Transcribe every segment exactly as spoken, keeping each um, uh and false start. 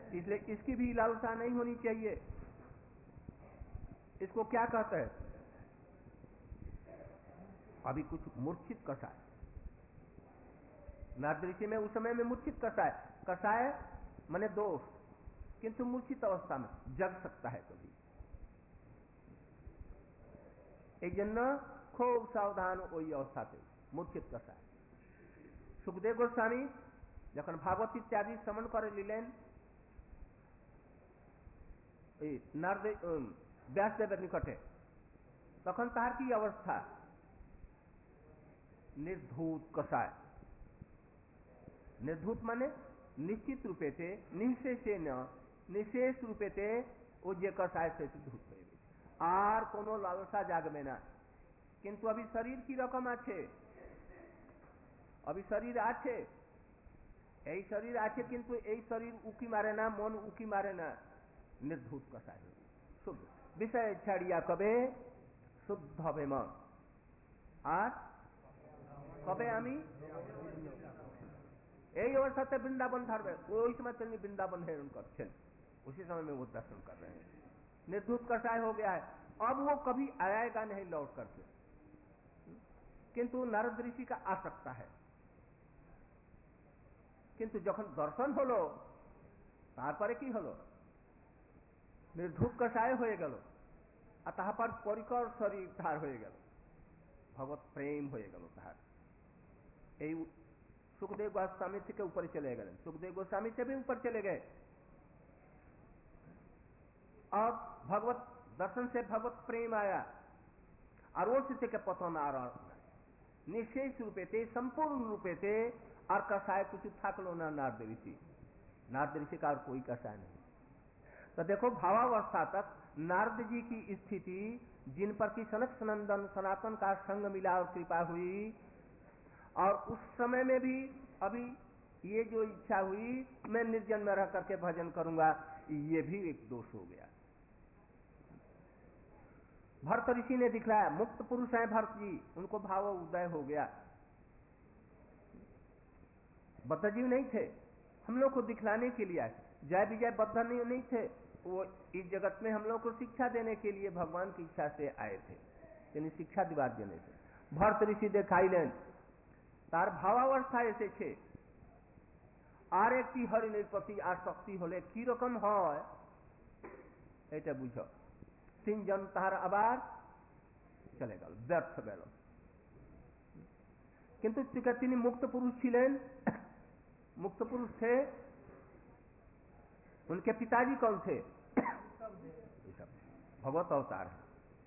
इसलिए इसकी भी लालसा नहीं होनी चाहिए। इसको क्या कहते हैं? अभी कुछ मूर्छित कषाय, नारदृषि में उस समय में मूर्छित कषाय, कषाय माने दोष, किंतु मूर्छित अवस्था में जग सकता है कभी। एक जन खूब सावधान ওই अवस्थाते मूर्छित कषाय। सुखदेव गोस्वामी যখন ভাগবত ইত্যাদি শ্রবণ করে নিলেন এই নারদ ব্যাসদেবের নিকটে, তখন তার কি অবস্থা? निर्धूत कषाय। निर्धूत माने निश्चित रूपेते निशेषेण निशेष रूपेते ओ जे कषाय से धूत হয়ে গেছে, আর কোনো লালসা জাগবে না। কিন্তু अभी शरीर की रकम আছে, अभी शरीर আছে, এই শরীর আছে, কিন্তু এই শরীর উকি মারে না, মন উকি মারে না, निर्धूत कषाय शुद्ध विषय ছাড়িয়া কবে শুদ্ধ হবে মন। আর कबे आमी এই अवस्था वृंदावन धरवे, वही समय তিনি वृंदावन हेरण करते, उसी समय में वो दर्शन कर रहे हैं। निर्धूत कषाय हो गया है, अब वो कभी आएगा नहीं लौट करके। किंतु नारद ऋषि का आ सकता है, किंतु যখন दर्शन হলো তারপরে কি হলো? निर्धूत कषाय হয়ে গেল, আর তারপর পরিকর শরীর ধার হয়ে গেল, भगवत प्रेम হয়ে গেল তার। এই सुखदेव गोस्वामी के ऊपर चले गए, सुखदेव गोस्वामी से भी ऊपर चले गए। अब भगवत दर्शन से भगवत प्रेम आया, और वो स्थिति के पतन आ रहा निशेष रूपे थे, संपूर्ण रूपे थे, और कषाय कुछ था लो ना नारद ऋषि, नारद ऋषि का और कोई कषाय नहीं। तो देखो भावावस्था तक नारद जी की स्थिति, जिन पर की सनक सनंदन सनातन का संग मिला और कृपा हुई, और उस समय में भी अभी ये जो इच्छा हुई मैं निर्जन में रह करके भजन करूंगा, ये भी एक दोष हो गया। भरत ऋषि ने दिखलाया, मुक्त पुरुष हैं भरत जी, उनको भाव उदय हो गया। बद्धजीव नहीं थे, हम लोग को दिखलाने के लिए आए। जय विजय बद्ध नहीं, नहीं थे, वो इस जगत में हम लोग को शिक्षा देने के लिए भगवान की इच्छा से आए थे, यानी शिक्षा दिवा देने से। भरत ऋषि देखाई लें तार भावावस्था ऐसे छे, আর একটি হরিণের প্রতি আসক্তি হলে কি রকম হয় এটা বুঝো। তিনজন তাহার আবার চলে গেল, ব্যর্থ গেল। কিন্তু তিনি মুক্ত पुरुष ছিলেন, मुक्त पुरुष थे। उनके पिताजी कौन थे? भगवत अवतार है।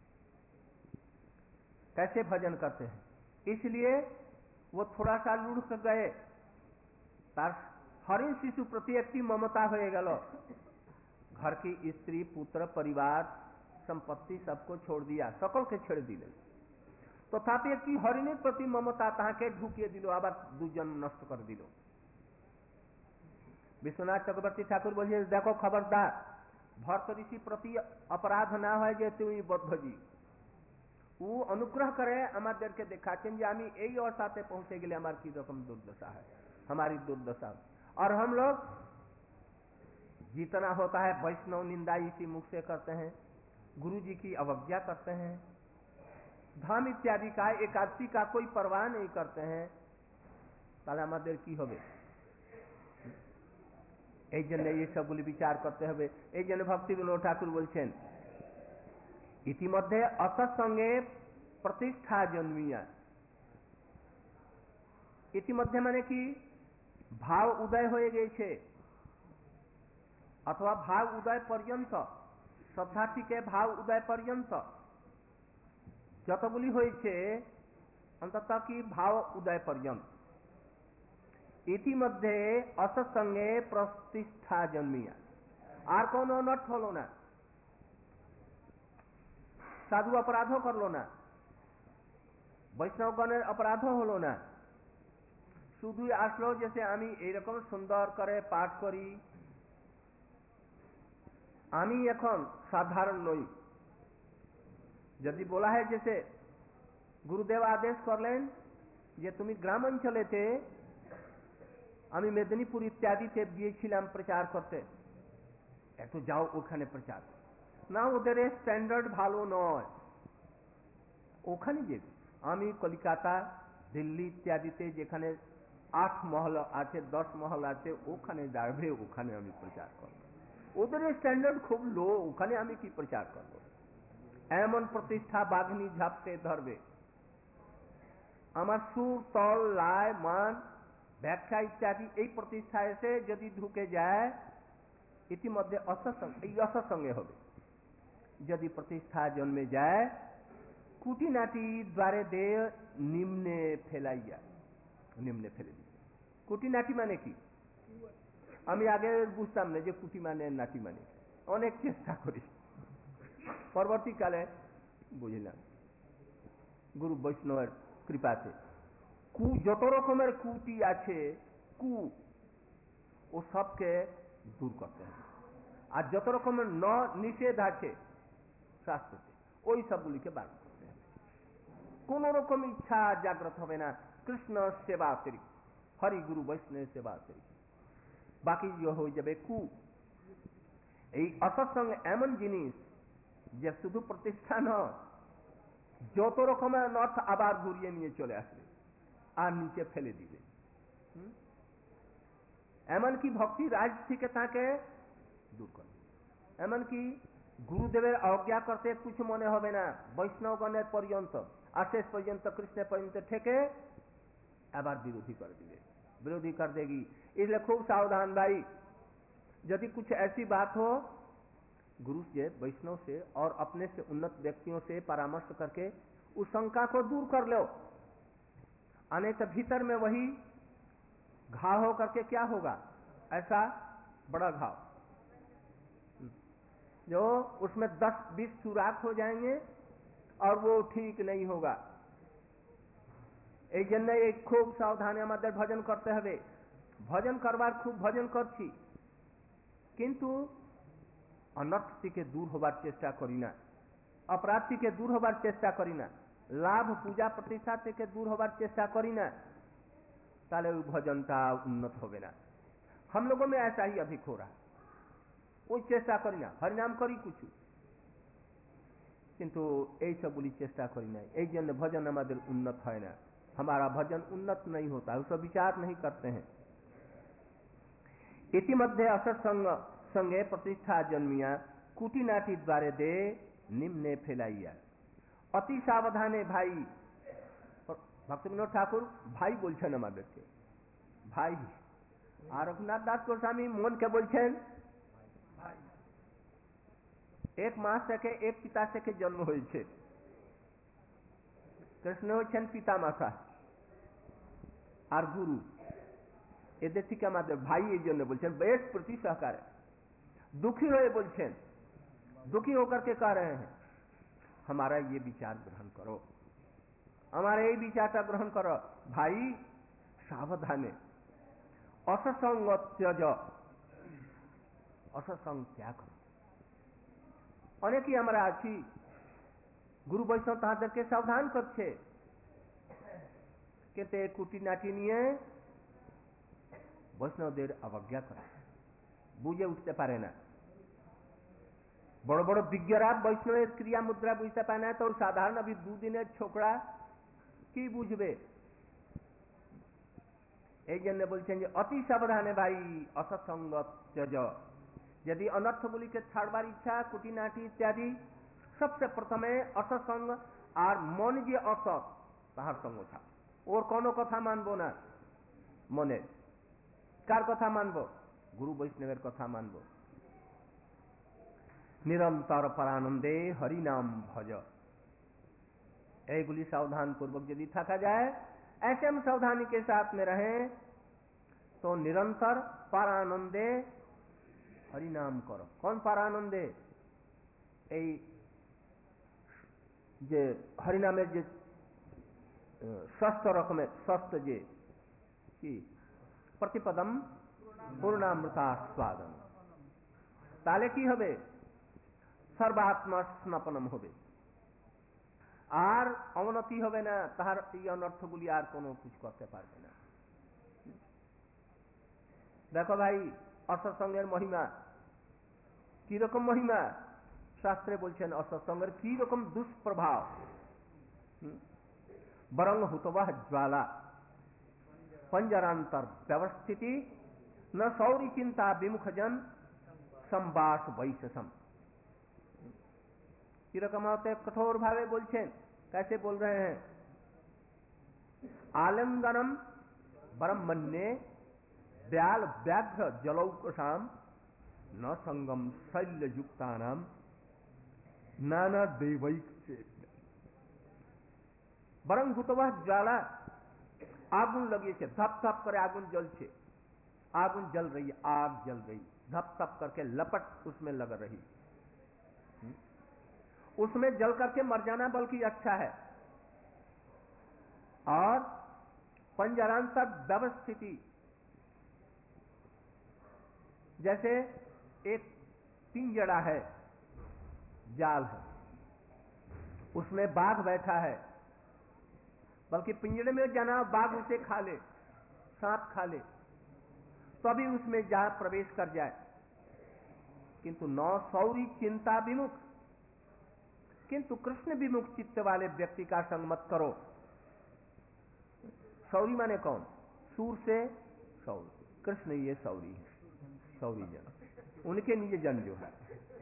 कैसे भजन करते हैं, इसलिए वो थोड़ा सा लुढ़क गए, तार हरिण शिशु प्रति एक ममता हो गल, घर की स्त्री पुत्र परिवार संपत्ति सबको छोड़ दिया, सकल के छेड़ दिले। तथापि तो एक हरिणी प्रति ममता ताके ढुकिए दिलो, आबार दु जन्म नष्ट कर दिलो। विश्वनाथ चक्रवर्ती ठाकुर बोलिए, देखो खबरदार भरत ऋषि प्रति अपराध ना है जे तुम बद्ध जी, वो अनुग्रह करे हमारे के देखाचें जे हमें यही अवस्थाते पहुंचे गए, हमारी की रकम दुर्दशा है, हमारी दुर्दशा। और हम लोग जितना होता है वैष्णव निंदा इसी मुख से करते हैं, गुरु जी की अवज्ञा करते हैं, धाम इत्यादि का एकादशी का कोई परवाह नहीं करते हैं, ताले हमारे की होगे। এই জন্য এই সবগুলি বিচার করতে হবে। এই জন্য ভক্তি বিনোদ ঠাকুর বলছেন, ইতিমধ্যে অসৎসঙ্গে প্রতিষ্ঠা জন্মিয়া। ইতিমধ্যে মানে কি ভাব উদয় হয়ে গেছে, অথবা ভাব উদয় পর্যন্ত, শ্রদ্ধার্থীকে ভাব উদয় পর্যন্ত যতগুলি হয়েছে, অন্তত কি ভাব উদয় পর্যন্ত ইতিমধ্যে অসৎসঙ্গে প্রতিষ্ঠা জন্মিয়া। আর কোনো অনর্থ হলো না, সাধু অপরাধও করলো না, বৈষ্ণবগণের অপরাধও হলো না, শুধু আসলো जैसे আমি এইরকম সুন্দর করে পাঠ করি, আমি এখন সাধারণ নই। যদি বলা হয় जैसे গুরুদেব আদেশ করলেন যে তুমি গ্রাম অঞ্চলেতে, আমি মেদিনীপুর ইত্যাদিতে গিয়েছিলাম প্রচার করতে, এত যাও ওখানে প্রচার না, ওদের স্ট্যান্ডার্ড ভালো নয়, ওখানে যাবে। আমি কলকাতা, দিল্লি ইত্যাদিতে যেখানে আট মহল আছে, দশ মহল আছে, ওখানে যাবে, ওখানে আমি প্রচার করব। ওদের স্ট্যান্ডার্ড খুব লো, ওখানে আমি কি প্রচার করব? এমন প্রতিষ্ঠা বাঘনি ঝাপটে ধরবে। আমার সুর, তল, লায়, মান, ব্যাখ্যা ইত্যাদি এই প্রতিষ্ঠা এসে যদি ঢুকে যায়, ইতিমধ্যে অসৎসঙ্গ, এই অসৎসঙ্গে হবে। যদি প্রতিষ্ঠা জন্মে যায়, কুটিনাটি দ্বারে দে নিম্নে ফেলাইয়া, নিম্নে ফেলে দিবে। কুটিনাটি মানে কি? আমি আগে বুঝতাম না যে কুটি মানে নাটি মানে, অনেক চেষ্টা করি, পরবর্তীকালে বুঝলাম গুরু বৈষ্ণবের কৃপাতে। কু যত রকমের কুটি আছে, কু ও সবকে দূর করতে হবে। আর যত রকমের ন নিষেধ আছে শাস্ত্রতে, ওই সবগুলিকে বার করতে হবে। কোন রকম ইচ্ছা জাগ্রত হবে না কৃষ্ণ সেবা অতিরিক্ত, হরি গুরু বৈষ্ণব সেবা অতিরিক্ত, বাকি হয়ে যাবে কু। এই অসৎসঙ্গ এমন জিনিস যে শুধু প্রতিষ্ঠা নয়, যত রকমের অর্থ আবার ঘুরিয়ে নিয়ে চলে আসবে আর নিচে ফেলে দিবে। এমনকি ভক্তি রাজ থেকে তাকে দূর করবে। এমনকি গুরুদেবের আজ্ঞা করতে কিছু মনে হবে না, বৈষ্ণবগণের পর্যন্ত আর শেষ পর্যন্ত কৃষ্ণের পর্যন্ত থেকে আবার বিरोधी कर दिए, विरोधी कर देगी। इसलिए खूब सावधान भाई, यदि कुछ ऐसी बात हो गुरु से, वैष्णव से और अपने से उन्नत व्यक्तियों से परामर्श करके उस शंका को दूर कर लो, अनेक भीतर में वही घाव हो करके क्या होगा, ऐसा बड़ा घाव जो उसमें दस बीस सुराख हो जाएंगे और वो ठीक नहीं होगा। এই জন্য এই খুব সাবধানে আমাদের ভজন করতে হবে। ভজন করবার খুব ভজন করছি, কিন্তু অনর্থ থেকে দূর হবার চেষ্টা করি না, অপরাধ থেকে দূর হবার চেষ্টা করি না, লাভ পূজা প্রতিষ্ঠা থেকে দূর হবার চেষ্টা করি না, তাহলে ওই ভজনটা উন্নত হবে না। हम लोगों में ऐसा ही अधिक हो रहा, ওই চেষ্টা করি না, হরিনাম করি কিছু, কিন্তু এই সবগুলি চেষ্টা করি না। এই জন্য ভজন আমাদের উন্নত হয় না, हमारा भजन उन्नत नहीं होता, उसका विचार नहीं करते हैं। इतिमध्ये असत्संग संगे प्रतिष्ठा जन्मिया, कुटिनाटी द्वारे दे निम्ने फैलाइया। अति सावधाने भाई, भक्त विनोद ठाकुर भाई बोलছেন আমাদেরকে, ভাই। আর রঘুনাথ দাস গোস্বামী মনকে বলছেন ভাই। এক মা থেকে এক পিতা থেকে জন্ম হয়েছে, কৃষ্ণ হচ্ছেন পিতা মাতা আর গুরু, এদের থেকে আমাদের ভাই। এই জন্য বলছেন বেশ প্রতি সহকারে, दुखी হয়ে বলছেন, दुखी होकर के कह रहे हैं हमारा ये विचार ग्रहण करो, हमारा ये विचारটা গ্রহণ করো ভাই। সাবধানে অসৎসঙ্গ ত্যাজ, অসৎসঙ্গ ত্যাগ করো। অনেকেই আমরা আছি, গুরু বৈষ্ণব তাদেরকে সাবধান করছে, কিন্তু কুটিনাটি নিয়ে বৈষ্ণবদের অবজ্ঞা করে, বুঝে উঠতে পারে না। বড় বড় বিজ্ঞরা বৈষ্ণবের ক্রিয়া মুদ্রা বুঝতে পারে না, তো সাধারণ अभी দুদিনের ছোকরা কি বুঝবে? এই জন্য বলছেন যে অতি সাবধানে ভাই অসৎসঙ্গ ত্যাজ। यदि অনর্থগুলিকে ছাড়বার ইচ্ছা, কুটিনাটি ইত্যাদি, सबसे प्रथमे অসৎসঙ্গ আর মন যে অসৎ তাহার সঙ্গ ছাড়। ওর কোনো কথা মানবো না, মনে কার কথা মানবো? গুরু বৈষ্ণবের কথা মানবো। निरंतर परानंदे हरि नाम भज, এইগুলি সাবধান पूर्वक यदि थका जाए, ऐसे हम सावधानी के साथ में रहें तो निरंतर परानंदे हरि नाम करो। कौन परानंदे? এই যে হরিনামের যে ষষ্ঠ রকমের ষষ্ঠ যে কি প্রতিপদম পূর্ণামৃতাস্বাদন, তাহলে কি হবে? সর্বাত্মা স্নাপনম হবে, আর অবনতি হবে না, তাহার এই অনর্থগুলি আর কোনো কিছু করতে পারবে না। দেখো ভাই অসৎসঙ্গের মহিমা, কিরকম মহিমা শাস্ত্রে বলছেন অসৎসঙ্গের কি রকম দুষ্প্রভাব। বরং হুতবাহ জ্বালা पंजरांतर व्यवस्थिति न सौरी चिंता विमुखजन संबास वैशसम। किरकम होते कठोर भावे बोलছেন, कैसे बोल रहे हैं? आलिंगनम परम मन्ये व्याल व्याघ्र जलौकसाम न संगम शल्य युक्तानाम नाना देवैक से बरं हुतवाह ज्वाला आगुन लगी છે, धप धप करे आगुन जल છે, आगुन जल रही है, आग जल रही, धप धप करके लपट उसमें लग रही, उसमें जल करके मर जाना बल्कि अच्छा है। और पंजरांतर व्यवस्थिति, जैसे एक पिंजड़ा है, जाल है, उसमें बाघ बैठा है, बल्कि पिंजड़े में जाना बाघ उसे खा ले, सांप खा ले, तभी उसमें जा प्रवेश कर जाए। किंतु नौ सौरी चिंता विमुख, किंतु कृष्ण विमुख चित्त वाले व्यक्ति का संग मत करो। सौरी माने कौन? सूर से सौरी, कृष्ण ये सौरी है, सौरी जन, उनके निज जन जो है।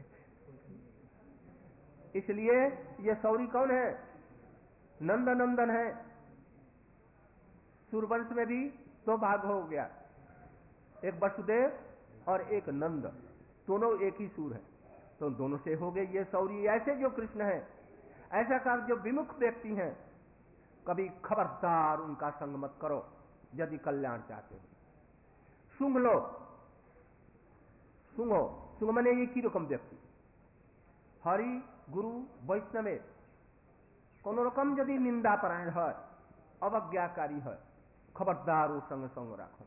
इसलिए ये सौरी कौन है? नंद नंदन है। सूरवंश में भी दो भाग हो गया, एक वसुदेव और एक नंद, दोनों एक ही सूर है, तो दोनों से हो गए ये सौरी। ऐसे जो कृष्ण है, ऐसा कर जो विमुख व्यक्ति हैं, कभी खबरदार उनका संग मत करो यदि कल्याण चाहते हो। सुंग लो, सुंगो, सुंग मने ये की रकम व्यक्ति हरि गुरु वैष्णवे कोनो रकम यदि निंदा परायण है, अवज्ञाकारी है, खबरदार वो संग संग रखो।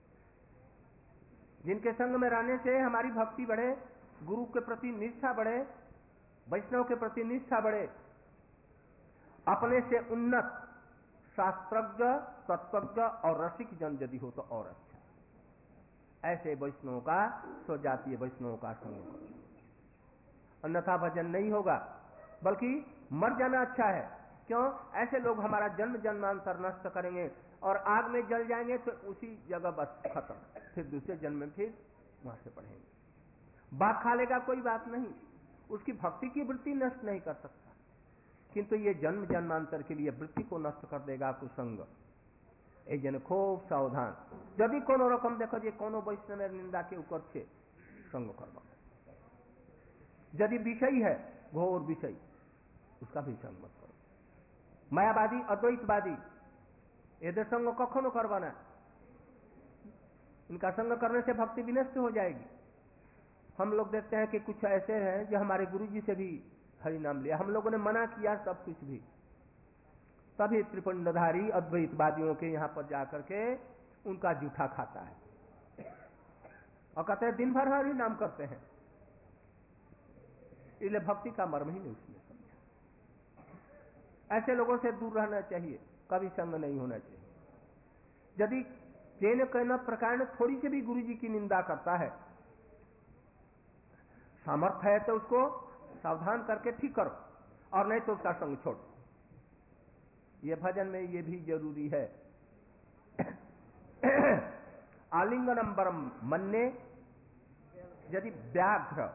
जिनके संग में रहने से हमारी भक्ति बढ़े, गुरु के प्रति निष्ठा बढ़े, वैष्णव के प्रति निष्ठा बढ़े, अपने से उन्नत शास्त्रज्ञ तत्वज्ञ और रसिक जन यदि हो तो और अच्छा। ऐसे वैष्णव का, स्वजातीय वैष्णव का संग करो, अन्यथा भजन नहीं होगा, बल्कि मर जाना अच्छा है। क्यों? ऐसे लोग हमारा जन्म जन्मांतर नष्ट करेंगे और आग में जल जाएंगे तो उसी जगह बस खत्म, फिर दूसरे जन्म में फिर वहां से पढ़ेंगे। बाघ खा लेगा कोई बात नहीं, उसकी भक्ति की वृत्ति नष्ट नहीं कर सकता, किंतु ये जन्म जन्मांतर के लिए वृत्ति को नष्ट कर देगा कुसंग। ए जन खूब सावधान, यदि कोनो रकम देखो जे कोनो वैष्णव निंदा के ऊपर से संग करवा, यदि विषय है घोर विषय, उसका भी संग मत करो। मायावादी अद्वैतवादी यदि संग कखनो करवाना, इनका संग करने से भक्ति विनष्ट हो जाएगी। हम लोग देखते हैं कि कुछ ऐसे हैं जो हमारे गुरु जी से भी हरि नाम लिया, हम लोगों ने मना किया सब कुछ भी, तभी त्रिपुंडधारी अद्वैतवादियों के यहां पर जाकर के उनका जूठा खाता है और कहते हैं दिन भर हरि नाम करते हैं। इसलिए भक्ति का मर्म ही नहीं उसने समझा। ऐसे लोगों से दूर रहना चाहिए, कभी संग नहीं होना चाहिए। यदि जेन कहना प्रकार थोड़ी सी भी गुरु जी की निंदा करता है, सामर्थ्य है तो उसको सावधान करके ठीक करो, और नहीं तो उसका संग छोड़ो। ये भजन में ये भी जरूरी है। आलिंगनम बरम मन्ने, यदि व्याघ्र,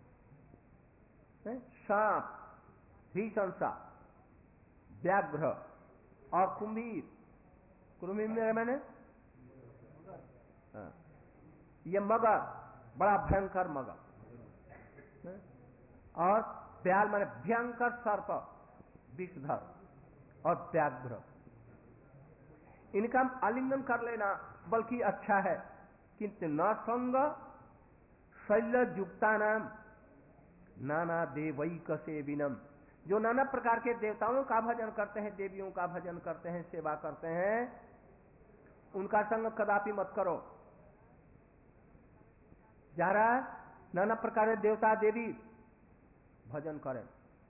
सांप, भीषण सांप, व्याघ्र और कुंभीर, कुंभीर मैंने ये मगर, बड़ा भयंकर मगर, और व्याल माने भयंकर सर्प, विषधर और व्याघ्र, इनका आलिंगन कर लेना बल्कि अच्छा है। किंतु न संग शैल युक्ता नाम नाना देवैक सेविनम, जो नाना प्रकार के देवताओं का भजन करते हैं, देवियों का भजन करते हैं, सेवा करते हैं, उनका संग कदापि मत करो। जरा नाना प्रकार के देवता देवी भजन करें,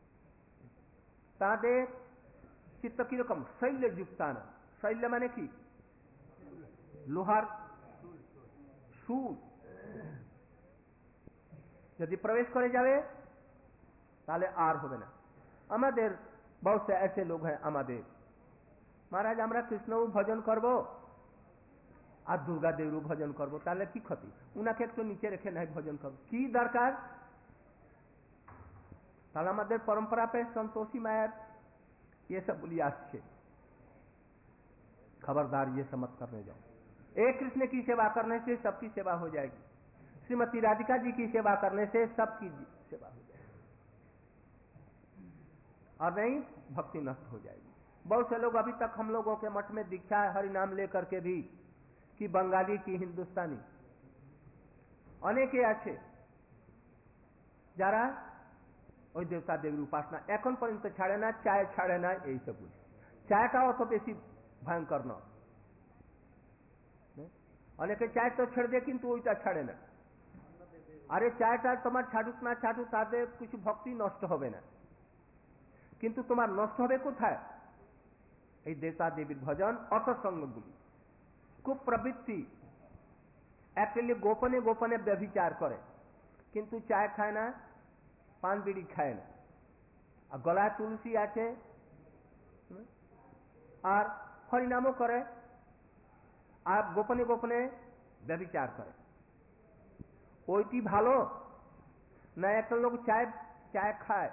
तादे चित्त की रकम शैल युक्तान, शैल माने की लोहार, शूल, यदि प्रवेश करे जावे ताले आर होबे ना। आमादेर बहुत से ऐसे लोग हैं आमादेर महाराज आमरा कृष्ण भजन करबो और दुर्गा देवी भजन करबो ताले की क्षति उनाके एक तो नीचे रेखे नहीं भजन करबो की दरकार ताले आमादेर परंपरा पे संतोषी मायर ये सब बोली आछे खबरदार ये सब मत करने जाओ। एक कृष्ण की सेवा करने से सबकी सेवा हो जाएगी, श्रीमती राधिका जी की सेवा करने से सबकी सेवा हो जाएगी और नहीं भक्ति नष्ट हो जाएगी। बहुत से लोग अभी तक हम लोगों के मठ में दीक्षा है हरि नाम लेकर के भी कि बंगाली की हिंदुस्तानी अनेके आछे যারা ওই দেবতা দেবীর উপাসনা এখন পর্যন্ত ছাড়ে না, চায় ছাড়ে না, এই সব বুঝে চায়টা অত বেশি ভয়ঙ্কর নয়। অনেকে চায় তো ছেড়ে দেয় কিন্তু ওইটা ছাড়ে না। আরে চায়টা তোমার ছাড়ুক না ছাড়ুক তাতে কিছু ভক্তি নষ্ট হবে না, কিন্তু তোমার নষ্ট হবে কোথায়? এই দেবতা দেবীর ভজন অসৎসঙ্গগুলি কুপ্রবৃত্তি অ্যাকচুয়ালি গোপনে গোপনে ব্যভিচার করে কিন্তু চায় খায় না, পান বিড়ি খায় না, আর গলায় তুলসী আছে আর হরিনামও করে আর গোপনে গোপনে ব্যভিচার করে। ওইটি ভালো না একটা লোক চায় চায় খায়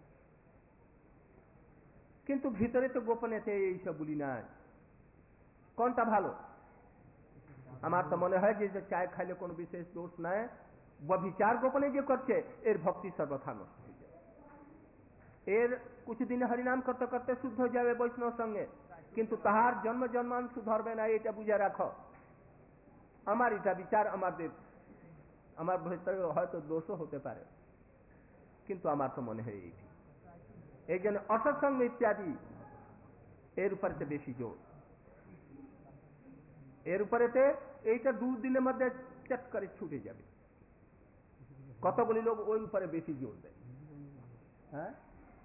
কিন্তু ভিতরে তো গোপনেতে এইসব বলি নাই, কোনটা ভালো? আমার তো মনে হয় যে চায় খাইলে কোনো বিশেষ দোষ নাই, ব্যভিচার গোপনে যে করছে এর ভক্তি সর্বথা নষ্ট হয়ে যাবে। এর কিছুদিন হরিনাম করতে করতে শুদ্ধ হয়ে যাবে বৈষ্ণব সঙ্গে, কিন্তু তাহার জন্ম জন্মাংশ ধরবে না, এটা বুঝে রাখো। আমার এটা বিচার, আমাদের আমার ভেতরে হয়তো দোষও হতে পারে কিন্তু আমার তো মনে হয় এইটি। এই জন্য অসৎসঙ্গ ইত্যাদি এর উপরেতে বেশি জোর, এর উপরেতে এইটা দুদিনের মধ্যে চট করে ছুটে যাবে। কতগুলি লোক ওই উপরে বেশি जोर दें। हाँ?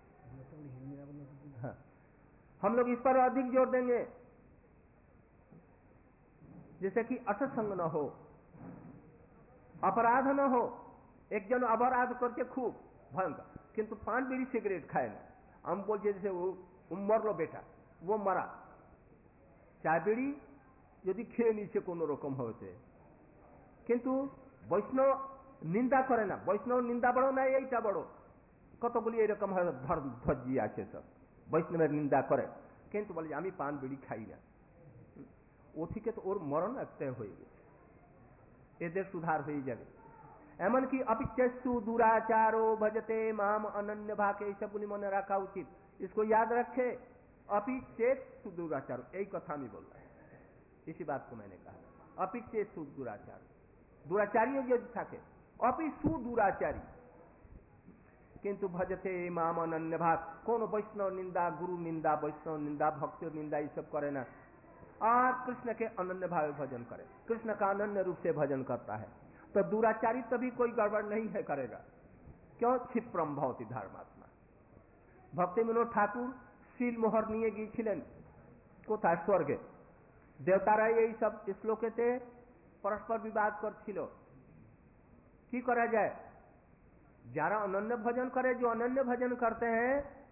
हाँ, हम लोग इस पर अधिक जोर देंगे जैसे कि असत्संग न हो, अपराध न हो। एक जन अपराध करके खूब भयंकर किंतु पान बीड़ी सिगरेट खाए ना, हम बोलते जैसे वो मर लो बेटा वो मरा, चाय बीड़ी यदि खेয়ে নিচে কোনো রকম হয়েছে কিন্তু বৈষ্ণব নিন্দা করে না। বৈষ্ণব নিন্দা বড় না এইটা বড়, কতগুলি এরকম ধর্মধ্বজি আছে সব বৈষ্ণবের নিন্দা করে কিন্তু বলে আমি পান বিড়ি খাই না, ও থেকে তো ওর মরণ একটা হয়ে গেছে, এদের সুধার হয়ে যাবে। এমনকি অপিচ্ছু দুরাচারো ভজতে মাম অনন্য ভাকে এই সবগুলি মনে রাখা উচিত। इसको याद रखे, अपिचेत सुदुराचार, यही कथा में बोल रहा है, इसी बात को मैंने कहा। अपिचेत सुदुराचार, दुराचारी यदि থাকে अपि सुदुराचारी किंतु भजते माम अनन्य भाग, कौन वैष्णव निंदा, गुरु निंदा, वैष्णव निंदा, भक्त निंदा ये सब करे ना, और कृष्ण के अनन्य भाव भजन करे, कृष्ण का अनन्य रूप से भजन करता है तो दुराचारी तभी कोई गड़बड़ नहीं है करेगा। क्यों? क्षिप्रम भवति धर्मात्मा। भक्ति विनोद ठाकुर सील मोहर নিয়ে গিয়েছিলেন কোথায়? স্বর্গে। দেবতারা এই সব শ্লোকেতে পরস্পর বিবাদ করছিল, কি করা যায়? যারা अनन्य भजन करे, जो अनन्य भजन करते हैं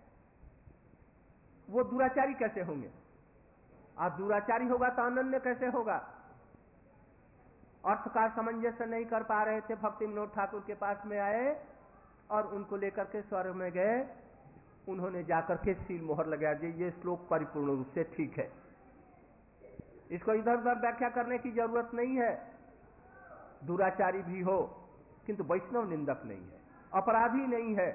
वो दुराचारी कैसे होंगे, और दुराचारी होगा तो अनन्य कैसे होगा? अर्थ का सामंजस्य नहीं कर पा रहे थे, भक्ति विनोद ठाकुर के पास में आए और उनको लेकर के स्वर्ग में गए। उन्होंने जाकर के सील मोहर लगाया, ये श्लोक परिपूर्ण रूप से ठीक है, इसको इधर उधर व्याख्या करने की जरूरत नहीं है। दुराचारी भी हो किंतु वैष्णव निंदक नहीं है, अपराधी नहीं है,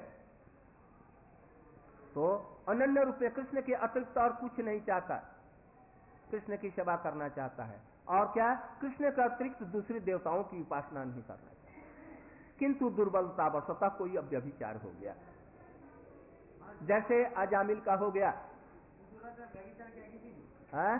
तो अनन्य रूप में कृष्ण के अतिरिक्त और कुछ नहीं चाहता, कृष्ण की सेवा करना चाहता है। और क्या? कृष्ण के अतिरिक्त दूसरी देवताओं की उपासना नहीं करना चाहता, किंतु दुर्बलता वशतः कोई अव्यभिचार हो गया, जैसे अजामिल का हो गया। हाँ?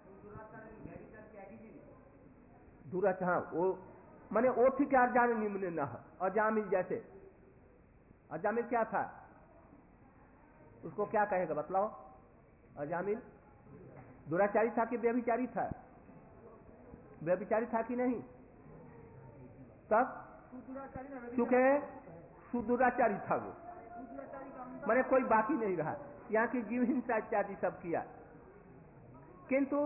दुराचार, हाँ, वो माने वो ठीक है, अजामिल निम्न न हो, अजामिल जैसे। अजामिल क्या था? उसको क्या कहेगा बतलाओ? अजामिल दुराचारी था कि व्यभिचारी था? व्यभिचारी था कि नहीं? तब चूंकि सुदुराचारी था वो, मैंने कोई बाकी नहीं रहा, यहाँ की जीव हिंसा इत्यादि सब किया। किंतु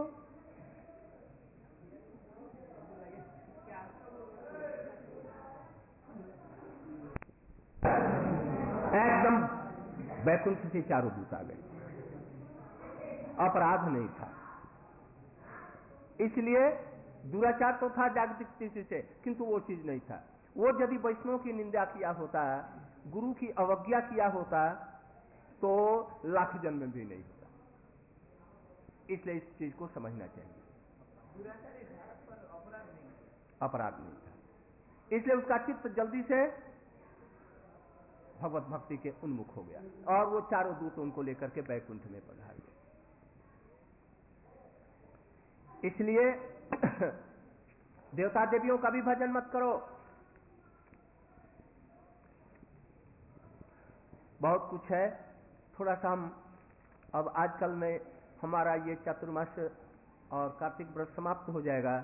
एकदम वैकुंठ से चारों दूत आ गए, अपराध नहीं था। इसलिए दुराचार तो था जागतिक दृष्टि से, किंतु वो चीज नहीं था। वो यदि वैष्णव की निंदा किया होता, गुरु की अवज्ञा किया होता, तो लाख जन्म में भी नहीं होता। इसलिए इस चीज को समझना चाहिए। अपराध नहीं था, इसलिए उसका चित्त जल्दी से भगवत भक्ति के उन्मुख हो गया और वो चारों दूत उनको लेकर के वैकुंठ में पधार गए। इसलिए देवता देवियों का भी भजन मत करो। बहुत कुछ है, थोड़ा सा हम अब आजकल में हमारा ये चतुर्मास और कार्तिक व्रत समाप्त हो जाएगा,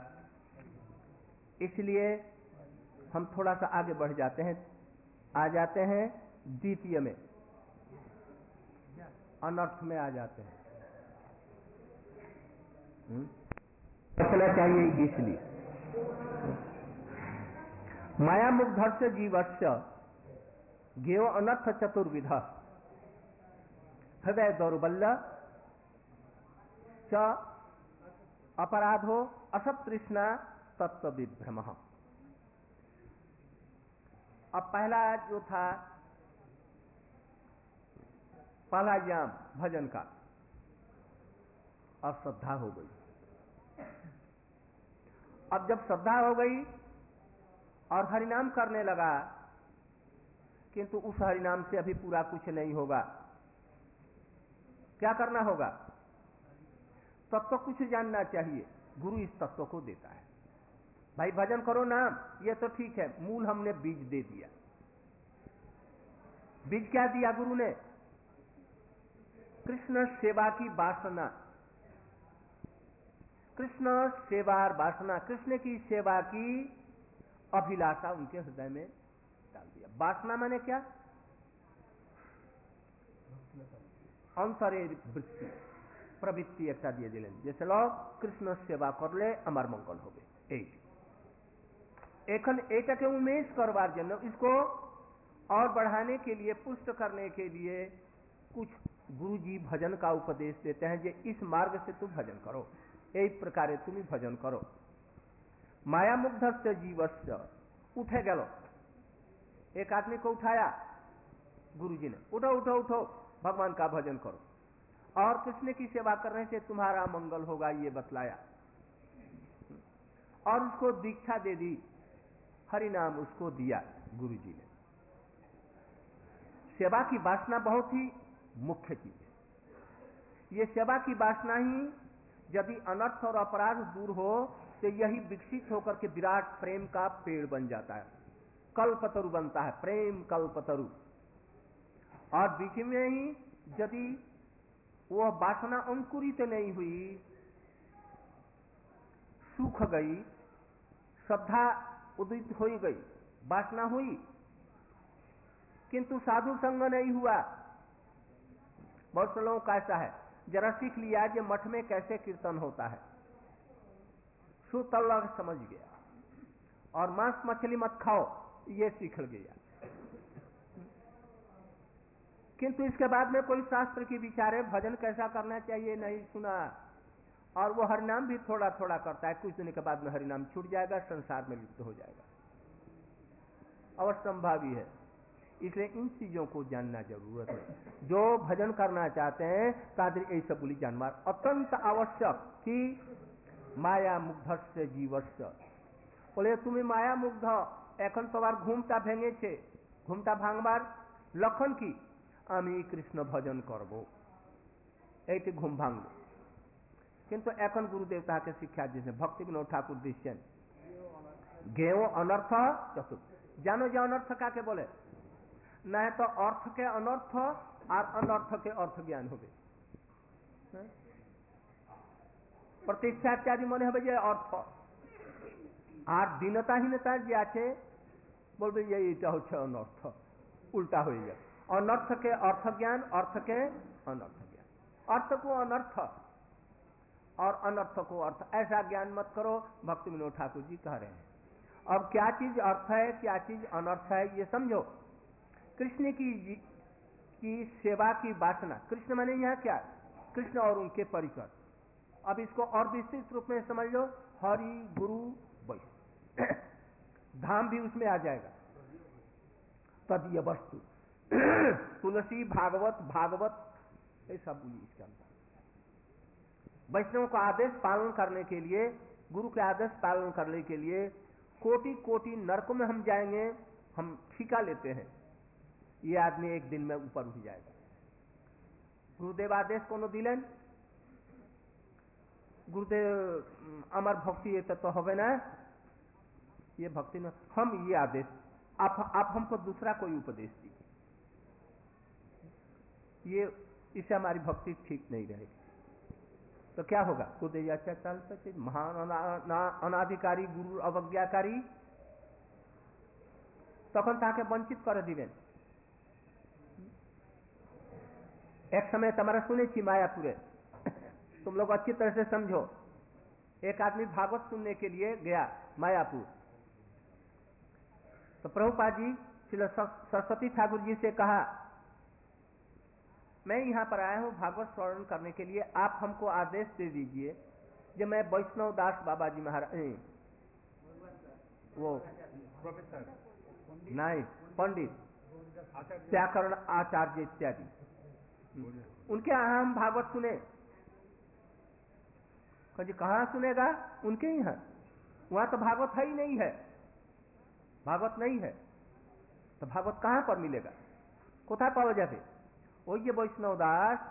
इसलिए हम थोड़ा सा आगे बढ़ जाते हैं, आ जाते हैं द्वितीय में, अनर्थ में आ जाते हैं। रखना चाहिए इसलिए माया मुग्धस्य जीवस्य ज्ञेयो अनर्थ चतुर्विध हृदय दौर्बल्य च अपराधो असत तृष्णा तत्व विभ्रम। अब पहला जो था, पहला याम भजन का, अब श्रद्धा हो गई। अब जब श्रद्धा हो गई और हरिनाम करने लगा, किंतु उस हरिनाम से अभी पूरा कुछ नहीं होगा। क्या करना होगा? तत्व कुछ जानना चाहिए। गुरु इस तत्व को देता है। भाई भजन करो नाम, ये तो ठीक है, मूल हमने बीज दे दिया। बीज क्या दिया गुरु ने? कृष्ण सेवा की वासना, कृष्ण सेवा वासना, कृष्ण की सेवा की अभिलाषा उनके हृदय में डाल दिया। वासना माने क्या? अंतरे वृत्ति, प्रवृत्ति एक दिए दिले, जैसे लोग कृष्ण सेवा कर ले अमर मंगल हो गए। एक एखन एटके उमेश करवार जन्य, इसको और बढ़ाने के लिए, पुष्ट करने के लिए कुछ गुरुजी भजन का उपदेश देते हैं, जे इस मार्ग से तुम भजन करो, एक प्रकार तुम ही भजन करो। माया मुग्धस्य जीवस्य, उठे गलो, एक आदमी को उठाया गुरुजी ने, उठो उठो उठो भगवान का भजन करो, और कृष्ण की सेवा करने से तुम्हारा मंगल होगा, ये बतलाया। और उसको दीक्षा दे दी, हरि नाम उसको दिया गुरुजी ने। सेवा की वासना बहुत ही मुख्य चीज है। ये सेवा की वासना ही यदि अनर्थ और अपराध दूर हो, तो यही विकसित होकर के विराट प्रेम का पेड़ बन जाता है, कल्पतरु बनता है, प्रेम कल्पतरु। और बीच में ही यदि वह वासना अंकुरित नहीं हुई, सूख गई, श्रद्धा उदित हो गई, वासना हुई, किंतु साधु संग नहीं हुआ। बहुत से लोगों का ऐसा है, जरा सीख लिया कि मठ में कैसे कीर्तन होता है, सुतल्ला समझ गया, और मांस मछली मत खाओ ये सीख गया, किंतु इसके बाद में कोई शास्त्र की विचारे भजन कैसा करना चाहिए नहीं सुना। और वो हरिनाम भी थोड़ा थोड़ा करता है, कुछ दिन के बाद में हरिनाम छूट जाएगा, संसार में लिप्त हो जाएगा, अवश्यंभावी है। इसलिए इन चीजों को जानना जरूरत है। जो भजन करना चाहते हैं तादरी ऐसा बोली जानमार अत्यंत आवश्यक कि माया मुग्धस्य जीवस्य। बोले तुम्हें माया मुग्ध एखन तोबार घूमता भेंगे छे, घूमता भांगबार लखन की आमी कृष्ण भजन करबो, एटे घूम भांग। किंतु एखन गुरुदेव ताके शिक्षा दिए भक्ति विनोद ठाकुर दिशन गेओ अनर्थ चतुर। जानो जो अनर्थ का के बोले न, तो अर्थ के अनर्थ और अनर्थ के अर्थ ज्ञान हो गए। प्रतिष्ठा इत्यादि मने হবে যে अर्थ আর দীনতাহীনতা যে আছে बोलते यही হচ্ছে অনর্থ, उल्टा हो गया। अनर्थ के अर्थ ज्ञान, अर्थ के अनर्थ ज्ञान, अर्थ को अनर्थ और अनर्थ को अर्थ, ऐसा ज्ञान मत करो, भक्ति विनोद ठाकुर जी कह रहे हैं। अब क्या चीज अर्थ है, क्या चीज अनर्थ है, ये समझो। कृष्ण की की सेवा की वासना, कृष्ण माने यहाँ क्या, कृष्ण और उनके परिकर। अब इसको और विस्तृत रूप में समझ लो, हरि गुरु वैष्णव, धाम भी उसमें आ जाएगा। तदीय वस्तु, तुलसी भागवत, भागवत ये सब इसके अंदर। वैष्णव का आदेश पालन करने के लिए, गुरु के आदेश पालन करने के लिए कोटि कोटि नरकों में हम जाएंगे, हम ठिका लेते हैं, ये आदमी एक दिन में ऊपर उठ जाएगा। गुरुदेव आदेश कोनो दिलेन, गुरुदेव अमर भक्ति ये तो होवे ना, ये भक्ति में हम ये आदेश, आप आप हमको दूसरा कोई उपदेश दीजिए, ये इससे हमारी भक्ति ठीक नहीं रहेगी। तो क्या होगा, गुरुदेव अच्छा चल सकते, महान अनाधिकारी गुरु अवज्ञाकारी तखन ताके वंचित कर दिलेन। एक समय तुम्हारा सुने छी मायापुरे, तुम लोग अच्छी तरह से समझो। एक आदमी भागवत सुनने के लिए गया मायापुर, तो प्रभुपाद जी श्री सरस्वती ठाकुर जी से कहा, मैं यहाँ पर आया हूँ भागवत श्रवण करने के लिए, आप हमको आदेश दे दीजिए जब मैं वैष्णव दास बाबा जी महाराज, वो प्रोफेसर नहीं, पंडित व्याकरण आचार्य इत्यादि, उनके यहाँ हम भागवत सुने। जी कहाँ सुनेगा, उनके ही है, वहां तो भागवत है ही नहीं है, भागवत नहीं है, तो भागवत कहाँ पर मिलेगा, कोथा पावा जाते। वो ये वैष्णव दास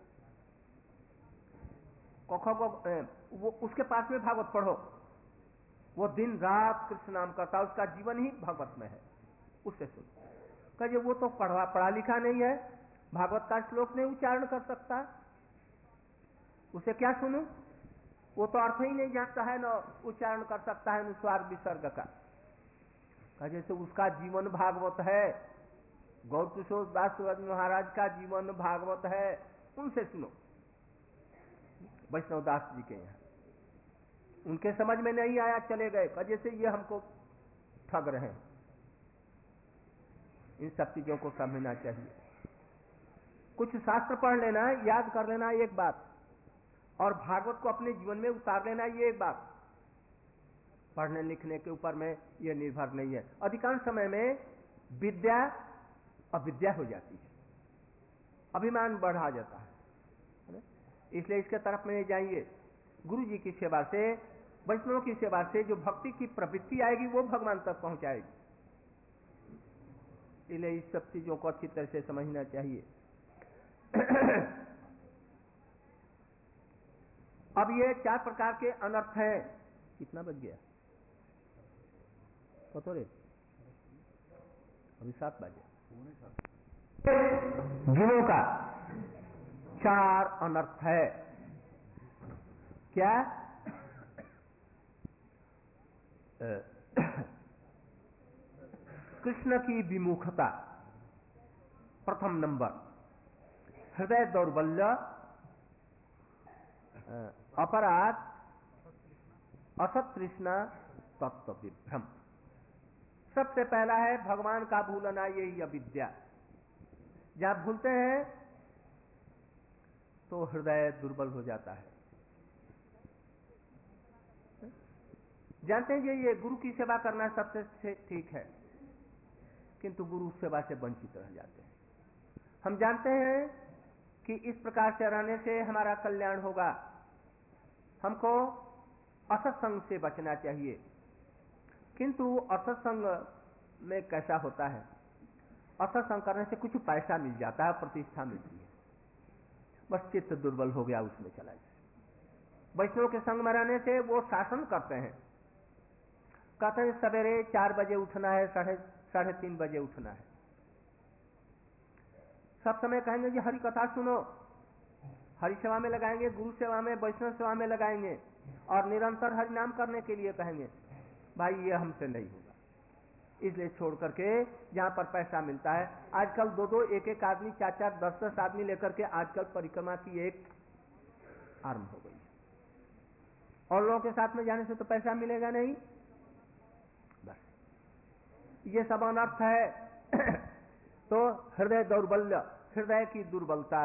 वो उसके पास में भागवत पढ़ो, वो दिन रात कृष्ण नाम करता, उसका जीवन ही भगवत में है, उससे सुनो। कहिए वो तो पढ़ा पढ़ा लिखा नहीं है, भागवत का श्लोक नहीं उच्चारण कर सकता, उसे क्या सुनूं, वो तो अर्थ ही नहीं जानता है, न उच्चारण कर सकता है अनुस्वार विसर्ग का। जैसे उसका जीवन भागवत है, गौर किशोर दास महाराज का जीवन भागवत है, उनसे सुनो। वैष्णव दास जी के यहाँ उनके समझ में नहीं आया, चले गए, जैसे ये हमको ठग रहे हैं। इन सब चीजों को समझना चाहिए। कुछ शास्त्र पढ़ लेना, याद कर लेना एक बात, और भागवत को अपने जीवन में उतार लेना ये एक बात। पढ़ने लिखने के ऊपर में ये निर्भर नहीं है। अधिकांश समय में विद्या अविद्या हो जाती है, अभिमान बढ़ा जाता है, इसलिए इसके तरफ में नहीं जाइए। गुरु जी की सेवा से, वैष्णव की सेवा से जो भक्ति की प्रवृत्ति आएगी वो भगवान तक पहुंचाएगी। इसलिए इस सब चीजों को अच्छी तरह से समझना चाहिए। अब ये चार प्रकार के अनर्थ हैं। कितना बज गया, पता रे, अभी सात बजे। जीवों का चार अनर्थ है। क्या? कृष्ण की विमुखता प्रथम नंबर, हृदय दौर्बल्य, अपराध, असत तृष्णा, तत्व विभ्रम। सबसे पहला है भगवान का भूलना, यही अविद्या। जब भूलते हैं तो हृदय दुर्बल हो जाता है। जानते हैं ये गुरु की सेवा करना सबसे ठीक है, किंतु गुरु सेवा से वंचित रह जाते हैं। हम जानते हैं कि इस प्रकार से रहने से हमारा कल्याण होगा, हमको असत्संग से बचना चाहिए। किंतु असत्संग में कैसा होता है, असत्संग करने से कुछ पैसा मिल जाता है, प्रतिष्ठा मिलती है, बस चित्त दुर्बल हो गया, उसमें चला जाए। वैष्णव के संग में रहने से वो शासन करते हैं, कहते हैं सवेरे चार बजे उठना है, साढ़े साढ़े तीन बजे उठना है। सब समय कहेंगे कि हरि कथा सुनो, हरि सेवा में लगाएंगे, गुरु सेवा में, वैष्णव सेवा में लगाएंगे, और निरंतर हरि नाम करने के लिए कहेंगे। भाई ये हमसे नहीं होगा। इसलिए छोड़ करके जहां पर पैसा मिलता है, आजकल दो दो एक एक आदमी, चार चार दस दस आदमी लेकर के आजकल परिक्रमा की एक आरंभ हो गई है। और लोगों के साथ में जाने से तो पैसा मिलेगा नहीं, बस ये सब अनर्थ है। तो हृदय दौर्बल्य, हृदय की दुर्बलता,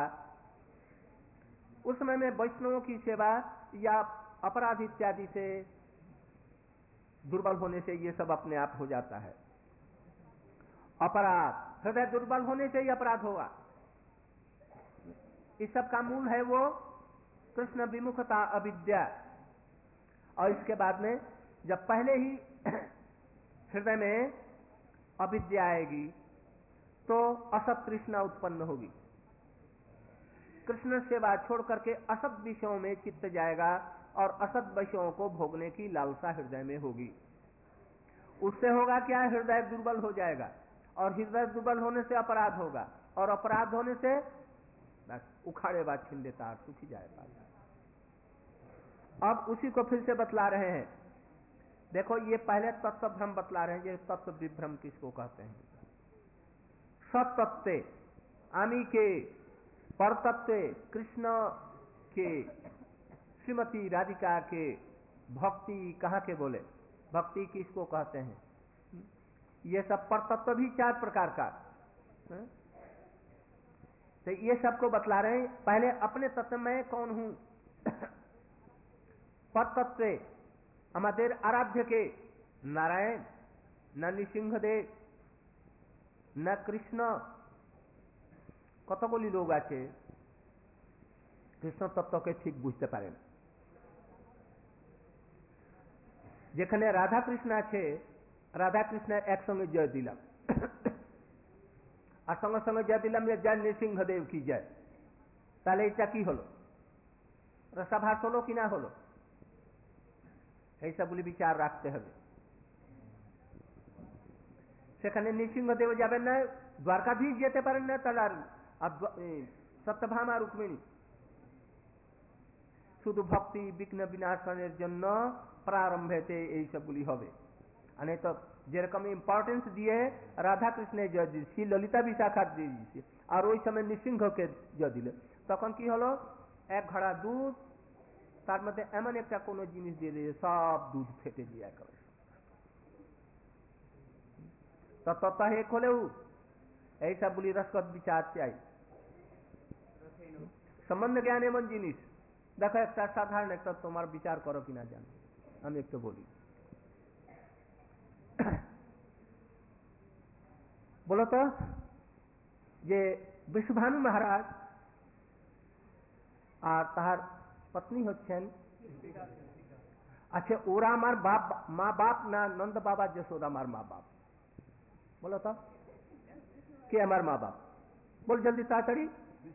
उस समय में वैष्णवों की सेवा या अपराध इत्यादि से दुर्बल होने से ये सब अपने आप हो जाता है। अपराध, हृदय दुर्बल होने से ही अपराध होगा। इस सब का मूल है वो कृष्ण विमुखता, अविद्या। और इसके बाद में जब पहले ही हृदय में अविद्या आएगी तो असत तृष्णा उत्पन्न होगी। कृष्ण सेवा छोड़ करके असत विषयों में चित्त जाएगा और असत विषयों को भोगने की लालसा हृदय में होगी। उससे होगा क्या, हृदय दुर्बल हो जाएगा, और हृदय दुर्बल होने से अपराध होगा, और अपराध होने से बस उखाड़े बाद छिन देता है, सूखी जाएगा। अब उसी को फिर से बतला रहे हैं। देखो, ये पहले तत्व भ्रम बतला रहे हैं। ये तत्व विभ्रम किसको कहते हैं? सतत्व, आमी के परतत्व, कृष्ण के, श्रीमती राधिका के, भक्ति कहाँ के बोले? भक्ति किसको कहते हैं? ये सब परतत्व भी चार प्रकार का, तो ये सबको बतला रहे हैं। पहले अपने तत्व में कौन हूं? परतत्व, हमारे आराध्य के नारायण, न नृसिंहदेव, न कृष्ण। কতগুলি লোক আছে কৃষ্ণ তত্ত্বকে ঠিক বুঝতে পারে না। যেখানে রাধা কৃষ্ণ আছে, রাধা কৃষ্ণ একসঙ্গে জয় দিলাম, আর সঙ্গে সঙ্গে জয় দিলাম যে জয় নৃসিংহদেব কি জয়। তাহলে এটা কি হলো? রসাভাস হলো কি না হলো? এই সবগুলি বিচার রাখতে হবে। সেখানে নৃসিংহদেব যাবেন না, দ্বারকাধীশ যেতে পারেন না, তাহলে আর সত্যভামা রুক্মিণী শুধু ভক্তি বিঘ্ন বিনাশনের জন্য প্রারম্ভেতে এই সবগুলি হবে। আর তো যেরকম ইম্পর্টেন্স দিয়ে রাধা কৃষ্ণের জয় দিয়েছি, ললিতা বিশাখার দিয়ে দিয়েছি, আর ওই সময় নৃসিংহকে জয় দিলে তখন কি হলো? এক ঘড়া দুধ, তার মধ্যে এমন একটা কোনো জিনিস দিয়ে দিয়ে সব দুধ ফেটে দিয়ে একেবারে তত্ত্ব এক হলেও এই সবগুলি রসগত বিচার চাই। সম্বন্ধ জ্ঞান এমন জিনিস, দেখো একটা সাধারণ একটা তোমার বিচার করো কিনা জানো, আমি একটু বলি। বলো তো যে বিশ্বভানু মহারাজ আর তাহার পত্নী হচ্ছেন, আচ্ছা ওরা আমার বাপ মা বাপ না নন্দ বাবা যশোদা আমার মা বাপ? বলো তো কে আমার মা বাপ? বল জলদি তাড়াতাড়ি।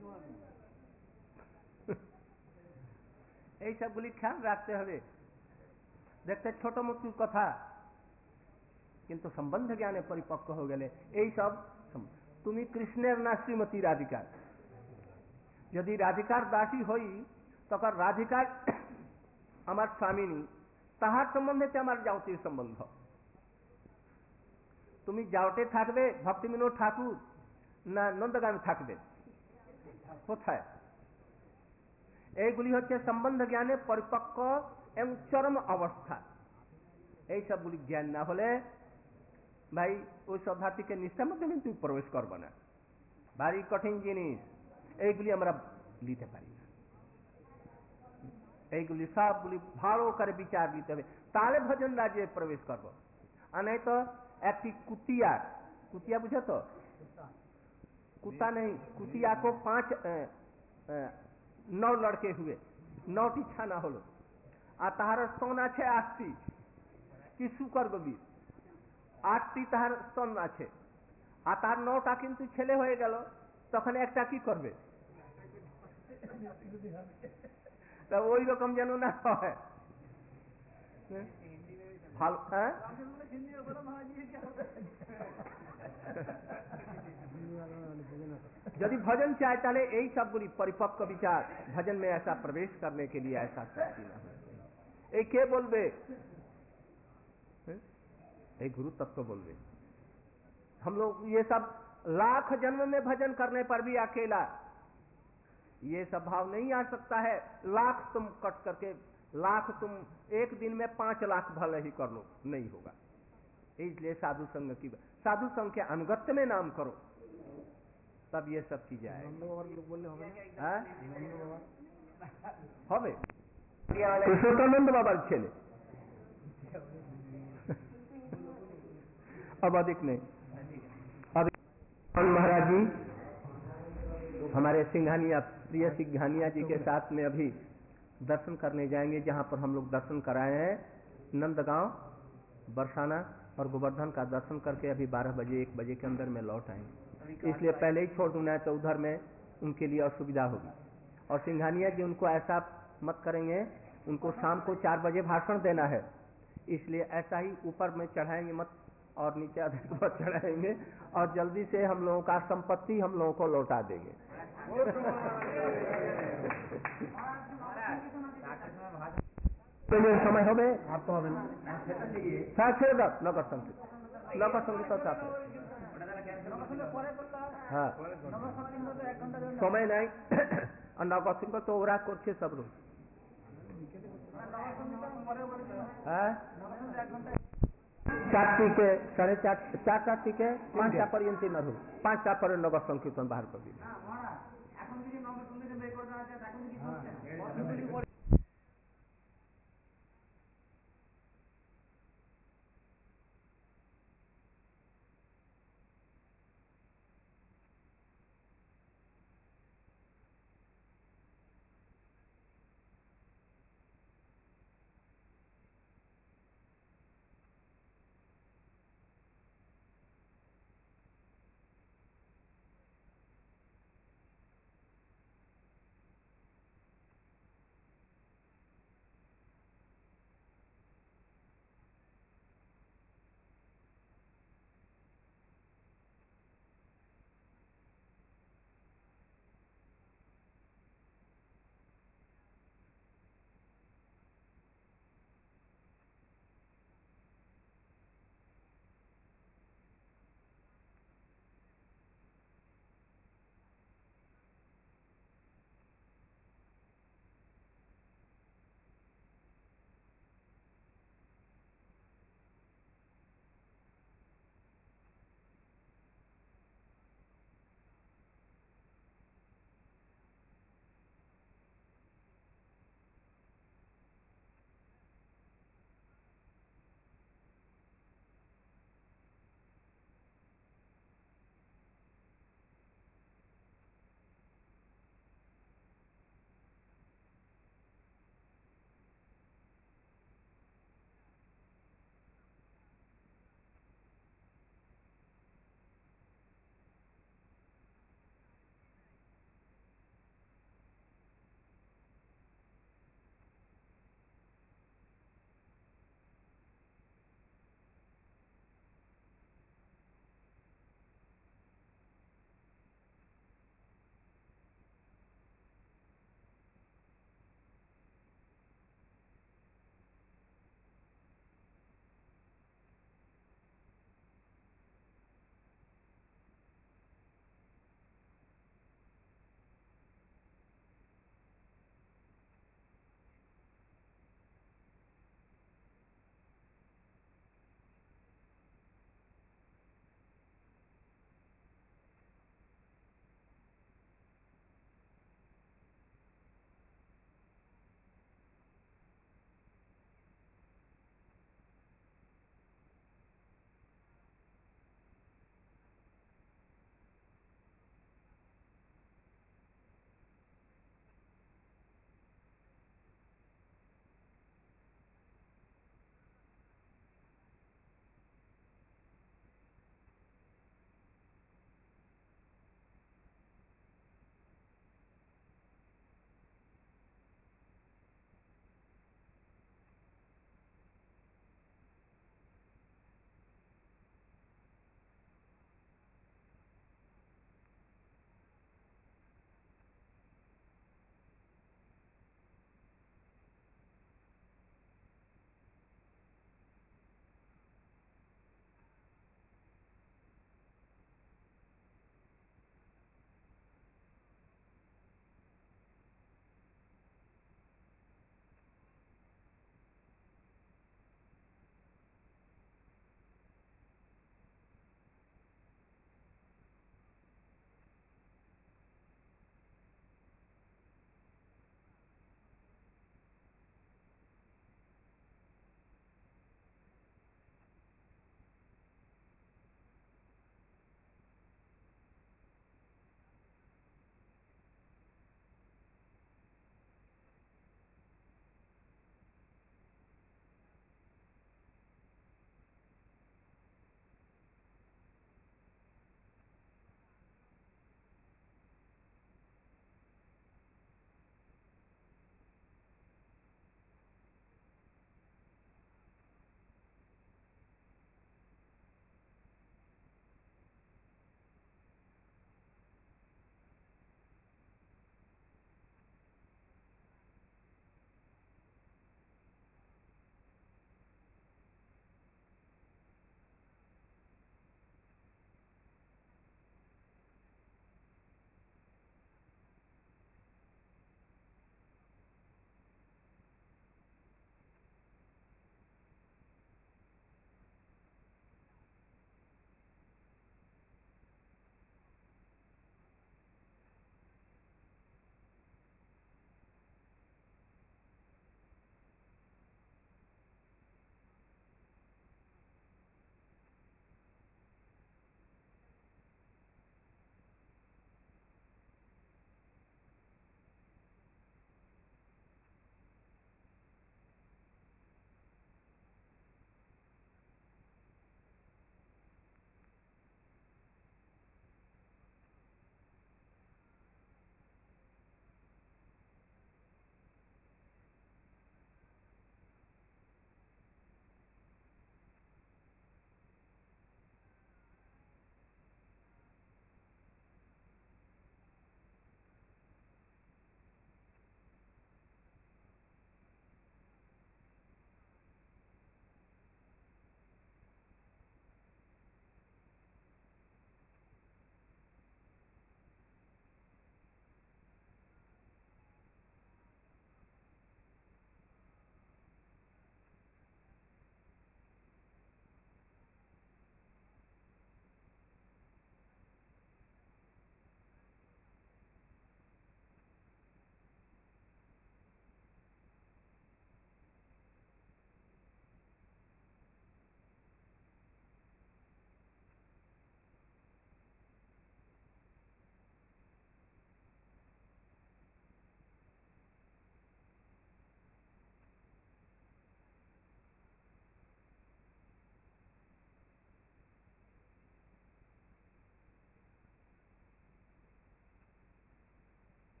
এই সবগুলি খেয়াল রাখতে হবে। দেখতে ছোট মতো কথা, কিন্তু সম্বন্ধ জ্ঞানে পরিপক্ক হয়ে গেলে এই সব। তুমি কৃষ্ণের না শ্রীমতী রাধিকার? যদি রাধিকার দাসী হই তখন রাধিকার আমার স্বামিনী, তাহার সম্বন্ধে আমার যাওতির সম্বন্ধ। তুমি যাওটে থাকবে ভক্তিবিনোদ ঠাকুর না নন্দগামী থাকবে? কোথায়? এইগুলি হচ্ছে সম্বন্ধ জ্ঞানে পরিপক্ক এবং চরম অবস্থা। এই সবগুলি জ্ঞান না হলে ভাই ওই সভাটিকে নিষ্ঠার মধ্যে কিন্তু প্রবেশ করবো না। ভারী কঠিন জিনিস, এইগুলি আমরা নিতে পারি না। এইগুলি সবগুলি ভালো করে বিচার দিতে হবে, তাহলে ভজন রাজ্যে প্রবেশ করবো। আর नहीं तो একটি কুতিয়া, কুতিয়া বুঝো তো? कुत्ता नहीं, कुतिया को पांच नौ लड़के हुए, नौटी छाना हलो, আর তাহার স্তন আছে আটটি। কি শুকর গবি, আটটি তাহার স্তন আছে, আর তার নটা কিন্তু ছেলে হয়ে গেল, তখন একটা কি করবে? তা ওই রকম যেন না হয়। ভালো, হ্যাঁ यदि भजन चाहे ताले यही सब गुली परिपक्व विचार भजन में ऐसा प्रवेश करने के लिए ऐसा शक्ति न हो। एक के बोलबे, एक गुरु तत्व बोलबे, हम लोग ये सब लाख जन्म में भजन करने पर भी अकेला ये सब भाव नहीं आ सकता है। लाख तुम कट करके लाख तुम एक दिन में पांच लाख भले ही कर लो, नहीं होगा। इसलिए साधु संग की साधु संग के अनुगत्य में नाम करो, तब ये सब चीजें आएगी। হবে कृष्णानंद बाबा छेले अब अधिक नहीं। अब महाराज जी हमारे सिंघानिया प्रिय सिंघानिया जी के साथ में अभी दर्शन करने जाएंगे, जहां पर हम लोग दर्शन कराए हैं नंदगांव, बरसाना और गोवर्धन का दर्शन करके अभी बारह बजे एक बजे के अंदर में लौट आएंगे। इसलिए पहले ही छोड़ दूंगा तो उधर में उनके लिए असुविधा होगी। और सिंघानिया जी उनको ऐसा मत करेंगे, उनको शाम को चार बजे भाषण देना है, इसलिए ऐसा ही ऊपर में चढ़ाएंगे मत और नीचे अधिक मत चढ़ाएंगे, और जल्दी से हम लोगों का संपत्ति हम लोगों को लौटा देंगे। समय हो गए आप तो नगर संगीत नगर संगीत हाँ समय नहीं नगर संगीत तो ओरा करछे सब लोग चार के साढ़े चार चार चार के पांचटा पर्यंत न हो पांचटा पर नगर संकीर्तन बाहर कर दी।